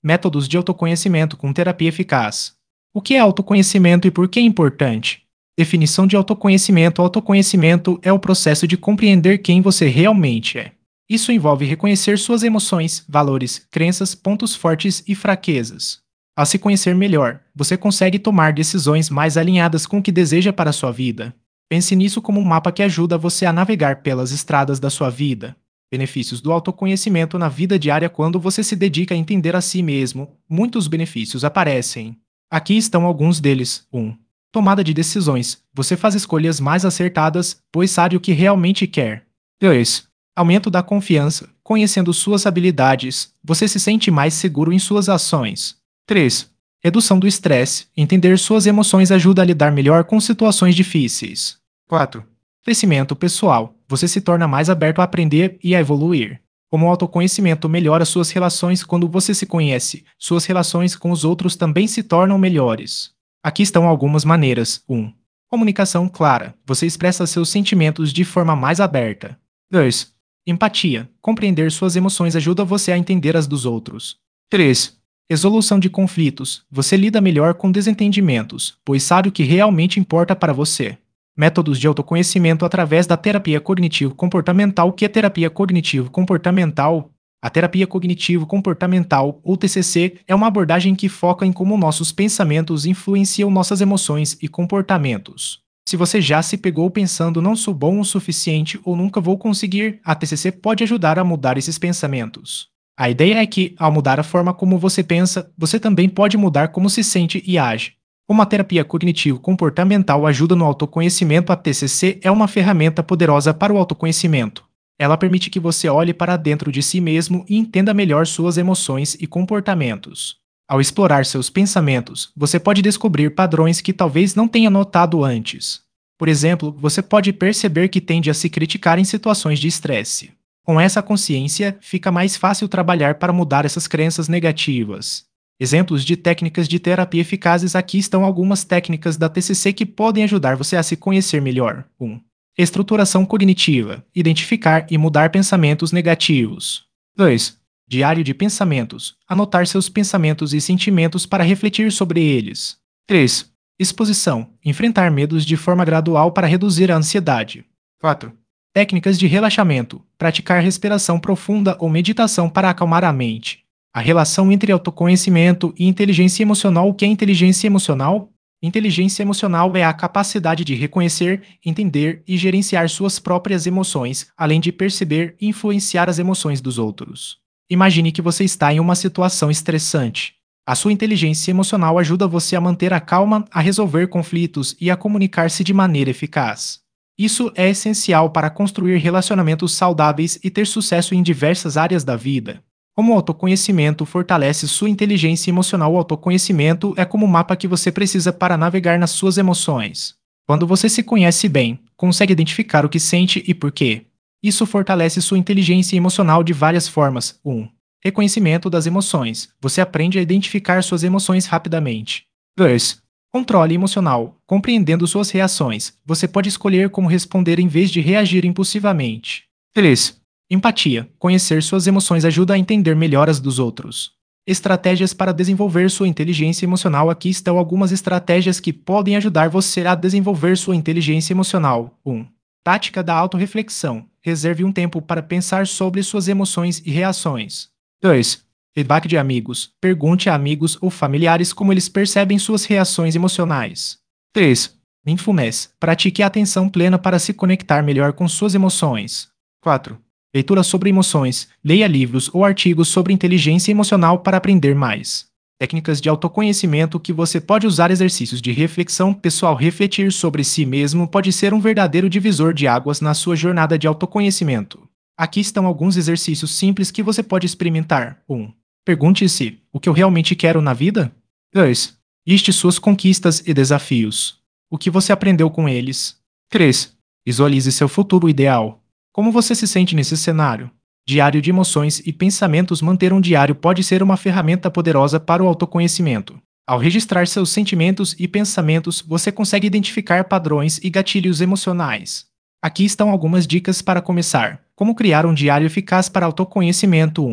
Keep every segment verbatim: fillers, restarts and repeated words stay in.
Métodos de autoconhecimento com terapia eficaz. O que é autoconhecimento e por que é importante? Definição de autoconhecimento. Autoconhecimento é o processo de compreender quem você realmente é. Isso envolve reconhecer suas emoções, valores, crenças, pontos fortes e fraquezas. Ao se conhecer melhor, você consegue tomar decisões mais alinhadas com o que deseja para a sua vida. Pense nisso como um mapa que ajuda você a navegar pelas estradas da sua vida. Benefícios do autoconhecimento na vida diária. Quando você se dedica a entender a si mesmo, muitos benefícios aparecem. Aqui estão alguns deles. um. Tomada de decisões. Você faz escolhas mais acertadas, pois sabe o que realmente quer. dois. Aumento da confiança. Conhecendo suas habilidades, você se sente mais seguro em suas ações. três. Redução do estresse. Entender suas emoções ajuda a lidar melhor com situações difíceis. quatro. Crescimento pessoal. Você se torna mais aberto a aprender e a evoluir. Como o autoconhecimento melhora suas relações. Quando você se conhece, suas relações com os outros também se tornam melhores. Aqui estão algumas maneiras. um. Comunicação clara. Você expressa seus sentimentos de forma mais aberta. dois. Empatia. Compreender suas emoções ajuda você a entender as dos outros. três. Resolução de conflitos. Você lida melhor com desentendimentos, pois sabe o que realmente importa para você. Métodos de autoconhecimento através da terapia cognitivo-comportamental. O que é terapia cognitivo-comportamental? A terapia cognitivo-comportamental, ou T C C, é uma abordagem que foca em como nossos pensamentos influenciam nossas emoções e comportamentos. Se você já se pegou pensando não sou bom o suficiente ou nunca vou conseguir, a T C C pode ajudar a mudar esses pensamentos. A ideia é que, ao mudar a forma como você pensa, você também pode mudar como se sente e age. Como a terapia cognitivo-comportamental ajuda no autoconhecimento, a T C C é uma ferramenta poderosa para o autoconhecimento. Ela permite que você olhe para dentro de si mesmo e entenda melhor suas emoções e comportamentos. Ao explorar seus pensamentos, você pode descobrir padrões que talvez não tenha notado antes. Por exemplo, você pode perceber que tende a se criticar em situações de estresse. Com essa consciência, fica mais fácil trabalhar para mudar essas crenças negativas. Exemplos de técnicas de terapia eficazes. Aqui estão algumas técnicas da T C C que podem ajudar você a se conhecer melhor. um. Estruturação cognitiva. Identificar e mudar pensamentos negativos. dois. Diário de pensamentos. Anotar seus pensamentos e sentimentos para refletir sobre eles. três. Exposição. Enfrentar medos de forma gradual para reduzir a ansiedade. quatro. Técnicas de relaxamento. Praticar respiração profunda ou meditação para acalmar a mente. A relação entre autoconhecimento e inteligência emocional. O que é inteligência emocional? Inteligência emocional é a capacidade de reconhecer, entender e gerenciar suas próprias emoções, além de perceber e influenciar as emoções dos outros. Imagine que você está em uma situação estressante. A sua inteligência emocional ajuda você a manter a calma, a resolver conflitos e a comunicar-se de maneira eficaz. Isso é essencial para construir relacionamentos saudáveis e ter sucesso em diversas áreas da vida. Como o autoconhecimento fortalece sua inteligência emocional? O autoconhecimento é como o mapa que você precisa para navegar nas suas emoções. Quando você se conhece bem, consegue identificar o que sente e por quê. Isso fortalece sua inteligência emocional de várias formas. um. Reconhecimento das emoções. Você aprende a identificar suas emoções rapidamente. dois. Controle emocional. Compreendendo suas reações, você pode escolher como responder em vez de reagir impulsivamente. três. Empatia. Conhecer suas emoções ajuda a entender melhor as dos outros. Estratégias para desenvolver sua inteligência emocional. Aqui estão algumas estratégias que podem ajudar você a desenvolver sua inteligência emocional. um. Tática da autorreflexão. Reserve um tempo para pensar sobre suas emoções e reações. dois. Feedback de amigos. Pergunte a amigos ou familiares como eles percebem suas reações emocionais. três. Mindfulness. Pratique a atenção plena para se conectar melhor com suas emoções. quatro. Leitura sobre emoções. Leia livros ou artigos sobre inteligência emocional para aprender mais. Técnicas de autoconhecimento que você pode usar. Exercícios de reflexão pessoal. Refletir sobre si mesmo pode ser um verdadeiro divisor de águas na sua jornada de autoconhecimento. Aqui estão alguns exercícios simples que você pode experimentar. um. Pergunte-se: o que eu realmente quero na vida? dois. Liste suas conquistas e desafios. O que você aprendeu com eles? três. Visualize seu futuro ideal. Como você se sente nesse cenário? Diário de emoções e pensamentos. Manter um diário pode ser uma ferramenta poderosa para o autoconhecimento. Ao registrar seus sentimentos e pensamentos, você consegue identificar padrões e gatilhos emocionais. Aqui estão algumas dicas para começar. Como criar um diário eficaz para autoconhecimento. um.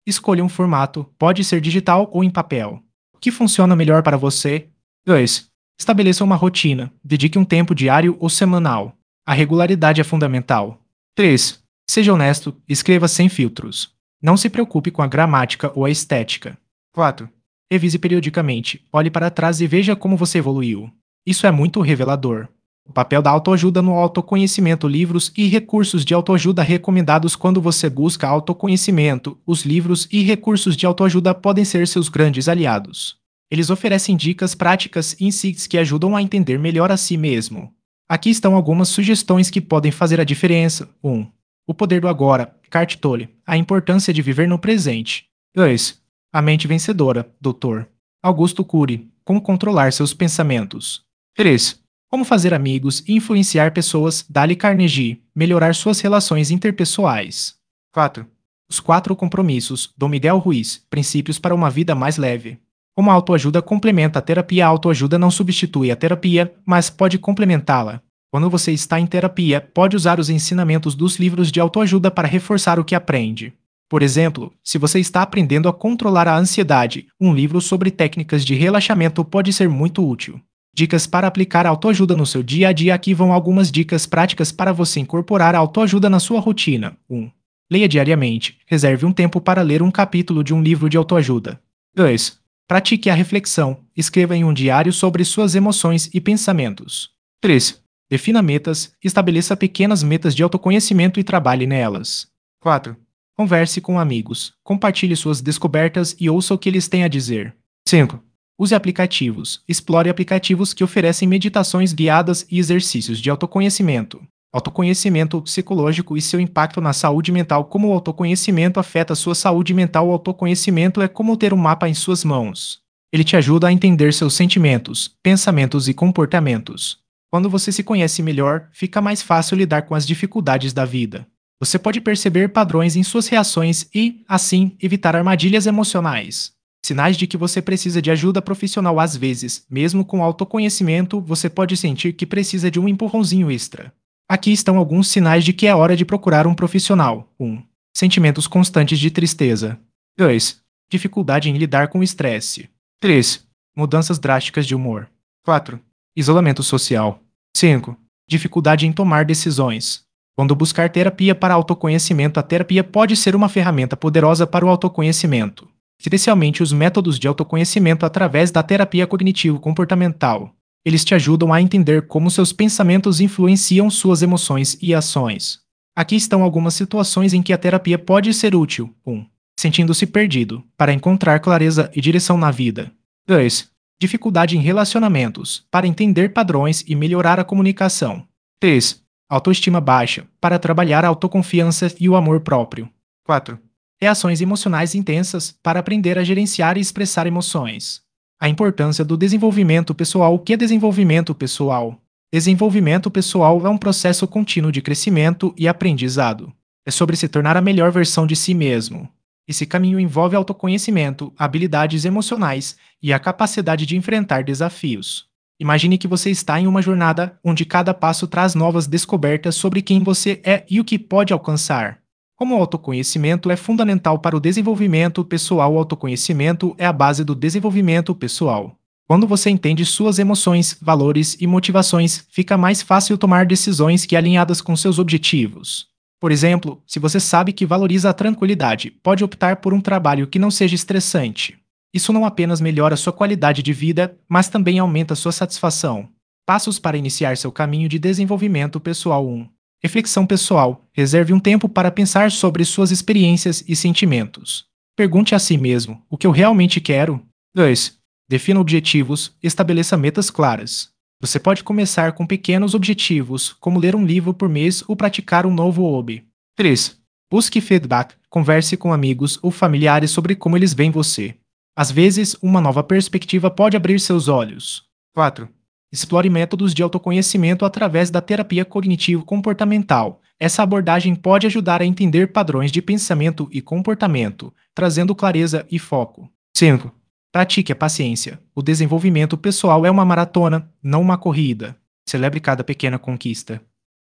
Escolha um formato, pode ser digital ou em papel. O que funciona melhor para você? dois. Estabeleça uma rotina, dedique um tempo diário ou semanal. A regularidade é fundamental. três. Seja honesto, escreva sem filtros. Não se preocupe com a gramática ou a estética. quatro. Revise periodicamente, olhe para trás e veja como você evoluiu. Isso é muito revelador. O papel da autoajuda no autoconhecimento, livros e recursos de autoajuda recomendados quando você busca autoconhecimento. Os livros e recursos de autoajuda podem ser seus grandes aliados. Eles oferecem dicas práticas e insights que ajudam a entender melhor a si mesmo. Aqui estão algumas sugestões que podem fazer a diferença. um. O poder do agora, Eckhart Tolle, a importância de viver no presente. dois. A mente vencedora, doutor Augusto Cury, como controlar seus pensamentos. três. Como fazer amigos e influenciar pessoas, Dale Carnegie, melhorar suas relações interpessoais. quatro. Os quatro compromissos, Dom Miguel Ruiz, princípios para uma vida mais leve. Como a autoajuda complementa a terapia, a autoajuda não substitui a terapia, mas pode complementá-la. Quando você está em terapia, pode usar os ensinamentos dos livros de autoajuda para reforçar o que aprende. Por exemplo, se você está aprendendo a controlar a ansiedade, um livro sobre técnicas de relaxamento pode ser muito útil. Dicas para aplicar a autoajuda no seu dia a dia. Aqui vão algumas dicas práticas para você incorporar a autoajuda na sua rotina. um. Leia diariamente. Reserve um tempo para ler um capítulo de um livro de autoajuda. dois. Pratique a reflexão. Escreva em um diário sobre suas emoções e pensamentos. três. Defina metas. Estabeleça pequenas metas de autoconhecimento e trabalhe nelas. quatro. Converse com amigos. Compartilhe suas descobertas e ouça o que eles têm a dizer. cinco. Use aplicativos. Explore aplicativos que oferecem meditações guiadas e exercícios de autoconhecimento. Autoconhecimento psicológico e seu impacto na saúde mental. Como o autoconhecimento afeta a sua saúde mental? O autoconhecimento é como ter um mapa em suas mãos. Ele te ajuda a entender seus sentimentos, pensamentos e comportamentos. Quando você se conhece melhor, fica mais fácil lidar com as dificuldades da vida. Você pode perceber padrões em suas reações e, assim, evitar armadilhas emocionais. Sinais de que você precisa de ajuda profissional. Às vezes, mesmo com autoconhecimento, você pode sentir que precisa de um empurrãozinho extra. Aqui estão alguns sinais de que é hora de procurar um profissional. um. Sentimentos constantes de tristeza. dois. Dificuldade em lidar com o estresse. três. Mudanças drásticas de humor. quatro. Isolamento social. cinco. Dificuldade em tomar decisões. Quando buscar terapia para autoconhecimento, a terapia pode ser uma ferramenta poderosa para o autoconhecimento, especialmente os métodos de autoconhecimento através da terapia cognitivo-comportamental. Eles te ajudam a entender como seus pensamentos influenciam suas emoções e ações. Aqui estão algumas situações em que a terapia pode ser útil. um. Sentindo-se perdido, para encontrar clareza e direção na vida. dois. Dificuldade em relacionamentos, para entender padrões e melhorar a comunicação. três. Autoestima baixa, para trabalhar a autoconfiança e o amor próprio. quatro. Reações emocionais intensas, para aprender a gerenciar e expressar emoções. A importância do desenvolvimento pessoal. O que é desenvolvimento pessoal? Desenvolvimento pessoal é um processo contínuo de crescimento e aprendizado. É sobre se tornar a melhor versão de si mesmo. Esse caminho envolve autoconhecimento, habilidades emocionais e a capacidade de enfrentar desafios. Imagine que você está em uma jornada onde cada passo traz novas descobertas sobre quem você é e o que pode alcançar. Como o autoconhecimento é fundamental para o desenvolvimento pessoal, o autoconhecimento é a base do desenvolvimento pessoal. Quando você entende suas emoções, valores e motivações, fica mais fácil tomar decisões que alinhadas com seus objetivos. Por exemplo, se você sabe que valoriza a tranquilidade, pode optar por um trabalho que não seja estressante. Isso não apenas melhora sua qualidade de vida, mas também aumenta sua satisfação. Passos para iniciar seu caminho de desenvolvimento pessoal. um. Reflexão pessoal. Reserve um tempo para pensar sobre suas experiências e sentimentos. Pergunte a si mesmo: o que eu realmente quero? dois. Defina objetivos. Estabeleça metas claras. Você pode começar com pequenos objetivos, como ler um livro por mês ou praticar um novo hobby. três. Busque feedback. Converse com amigos ou familiares sobre como eles veem você. Às vezes, uma nova perspectiva pode abrir seus olhos. quatro. Explore métodos de autoconhecimento através da terapia cognitivo-comportamental. Essa abordagem pode ajudar a entender padrões de pensamento e comportamento, trazendo clareza e foco. cinco. Pratique a paciência. O desenvolvimento pessoal é uma maratona, não uma corrida. Celebre cada pequena conquista.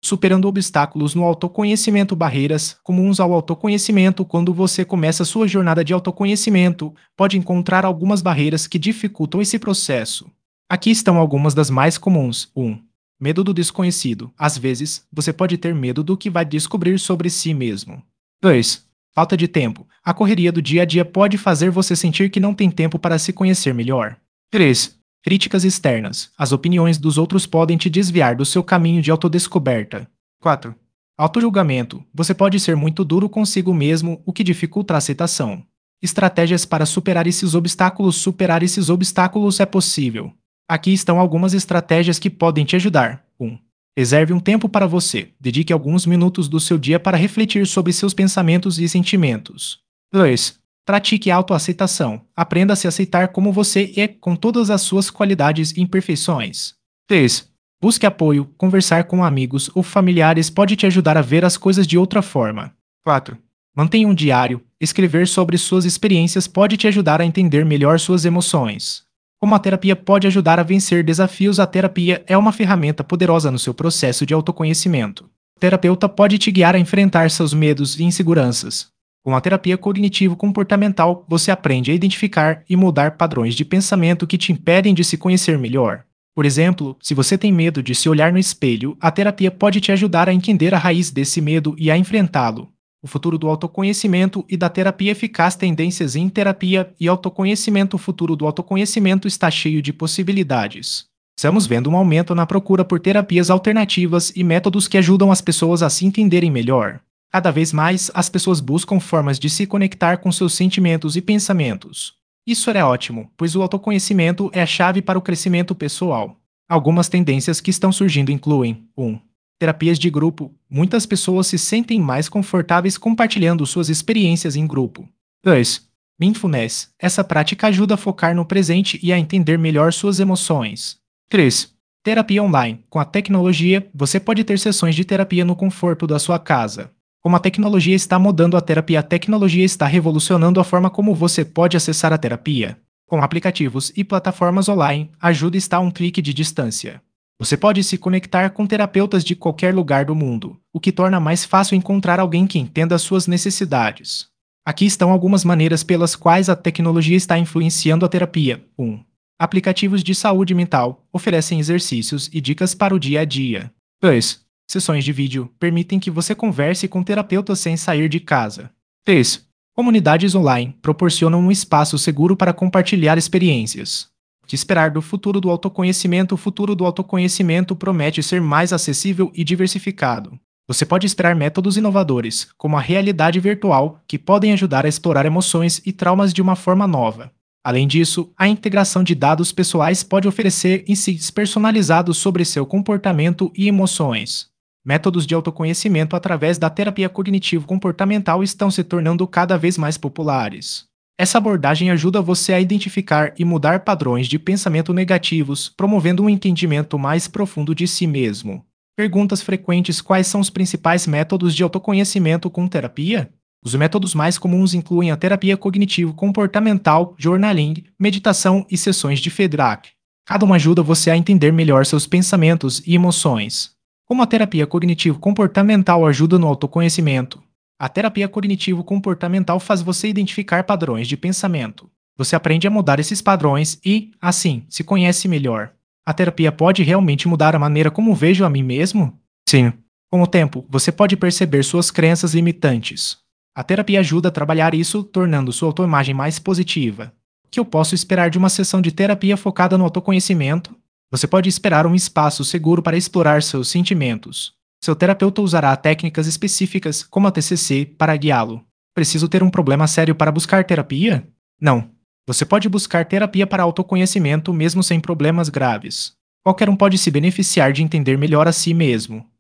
Superando obstáculos no autoconhecimento. Barreiras comuns ao autoconhecimento. Quando você começa sua jornada de autoconhecimento, pode encontrar algumas barreiras que dificultam esse processo. Aqui estão algumas das mais comuns. um. Medo do desconhecido. Às vezes, você pode ter medo do que vai descobrir sobre si mesmo. dois. Falta de tempo. A correria do dia a dia pode fazer você sentir que não tem tempo para se conhecer melhor. três. Críticas externas. As opiniões dos outros podem te desviar do seu caminho de autodescoberta. quatro. Autojulgamento. Você pode ser muito duro consigo mesmo, o que dificulta a aceitação. Estratégias para superar esses obstáculos. Superar esses obstáculos é possível. Aqui estão algumas estratégias que podem te ajudar. um. Reserve um tempo para você. Dedique alguns minutos do seu dia para refletir sobre seus pensamentos e sentimentos. dois. Pratique autoaceitação. Aprenda a se aceitar como você é, com todas as suas qualidades e imperfeições. três. Busque apoio. Conversar com amigos ou familiares pode te ajudar a ver as coisas de outra forma. quatro. Mantenha um diário. Escrever sobre suas experiências pode te ajudar a entender melhor suas emoções. Como a terapia pode ajudar a vencer desafios. A terapia é uma ferramenta poderosa no seu processo de autoconhecimento. O terapeuta pode te guiar a enfrentar seus medos e inseguranças. Com a terapia cognitivo-comportamental, você aprende a identificar e mudar padrões de pensamento que te impedem de se conhecer melhor. Por exemplo, se você tem medo de se olhar no espelho, a terapia pode te ajudar a entender a raiz desse medo e a enfrentá-lo. O futuro do autoconhecimento e da terapia eficaz. Tendências em terapia e autoconhecimento. O futuro do autoconhecimento está cheio de possibilidades. Estamos vendo um aumento na procura por terapias alternativas e métodos que ajudam as pessoas a se entenderem melhor. Cada vez mais, as pessoas buscam formas de se conectar com seus sentimentos e pensamentos. Isso é ótimo, pois o autoconhecimento é a chave para o crescimento pessoal. Algumas tendências que estão surgindo incluem: um. Terapias de grupo. Muitas pessoas se sentem mais confortáveis compartilhando suas experiências em grupo. dois. Mindfulness. Essa prática ajuda a focar no presente e a entender melhor suas emoções. três. Terapia online. Com a tecnologia, você pode ter sessões de terapia no conforto da sua casa. Como a tecnologia está mudando a terapia, a tecnologia está revolucionando a forma como você pode acessar a terapia. Com aplicativos e plataformas online, a ajuda está a um clique de distância. Você pode se conectar com terapeutas de qualquer lugar do mundo, o que torna mais fácil encontrar alguém que entenda as suas necessidades. Aqui estão algumas maneiras pelas quais a tecnologia está influenciando a terapia. um. Aplicativos de saúde mental oferecem exercícios e dicas para o dia a dia. dois. Sessões de vídeo permitem que você converse com terapeutas sem sair de casa. três. Comunidades online proporcionam um espaço seguro para compartilhar experiências. O que esperar do futuro do autoconhecimento? O futuro do autoconhecimento promete ser mais acessível e diversificado. Você pode esperar métodos inovadores, como a realidade virtual, que podem ajudar a explorar emoções e traumas de uma forma nova. Além disso, a integração de dados pessoais pode oferecer insights personalizados sobre seu comportamento e emoções. Métodos de autoconhecimento através da terapia cognitivo-comportamental estão se tornando cada vez mais populares. Essa abordagem ajuda você a identificar e mudar padrões de pensamento negativos, promovendo um entendimento mais profundo de si mesmo. Perguntas frequentes: quais são os principais métodos de autoconhecimento com terapia? Os métodos mais comuns incluem a terapia cognitivo-comportamental, journaling, meditação e sessões de feedback. Cada uma ajuda você a entender melhor seus pensamentos e emoções. Como a terapia cognitivo-comportamental ajuda no autoconhecimento? A terapia cognitivo-comportamental faz você identificar padrões de pensamento. Você aprende a mudar esses padrões e, assim, se conhece melhor. A terapia pode realmente mudar a maneira como vejo a mim mesmo? Sim. Com o tempo, você pode perceber suas crenças limitantes. A terapia ajuda a trabalhar isso, tornando sua autoimagem mais positiva. O que eu posso esperar de uma sessão de terapia focada no autoconhecimento? Você pode esperar um espaço seguro para explorar seus sentimentos. Seu terapeuta usará técnicas específicas, como a T C C, para guiá-lo. Preciso ter um problema sério para buscar terapia? Não. Você pode buscar terapia para autoconhecimento mesmo sem problemas graves. Qualquer um pode se beneficiar de entender melhor a si mesmo.